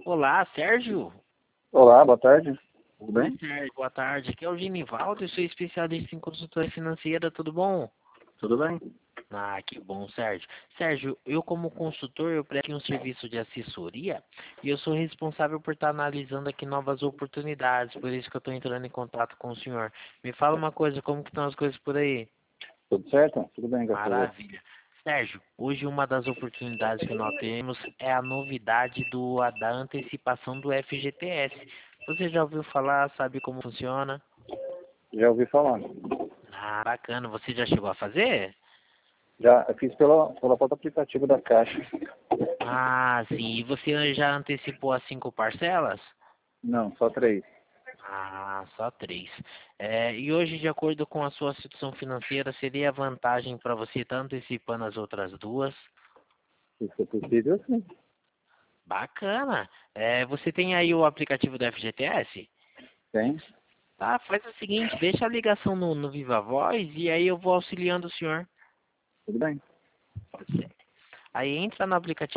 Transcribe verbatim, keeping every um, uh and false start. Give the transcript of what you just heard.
Olá, Sérgio. Olá, boa tarde. Tudo Oi, bem? Sérgio. Boa tarde. Aqui é o Genivaldo, eu sou especialista em consultoria financeira, tudo bom? Tudo bem? Ah, que bom, Sérgio. Sérgio, eu como consultor, eu presto um serviço de assessoria e eu sou responsável por estar analisando aqui novas oportunidades, por isso que eu estou entrando em contato com o senhor. Me fala uma coisa, como que estão as coisas por aí? Tudo certo? Tudo bem, graças a Deus. Maravilha. Sérgio, hoje uma das oportunidades que nós temos é a novidade do, a, da antecipação do F G T S. Você já ouviu falar, sabe como funciona? Já ouvi falar. Ah, bacana. Você já chegou a fazer? Já eu fiz pela, pela próprio aplicativo da Caixa. Ah, sim. E você já antecipou as cinco parcelas? Não, só três. Ah, só três. É, e hoje, de acordo com a sua situação financeira, seria vantagem para você estar antecipando as outras duas? Se for possível, sim. Bacana. É, você tem aí o aplicativo do F G T S? Tem? Tá, faz o seguinte, deixa a ligação no, no Viva Voz e aí eu vou auxiliando o senhor. Tudo bem. Pode ser. Aí entra no aplicativo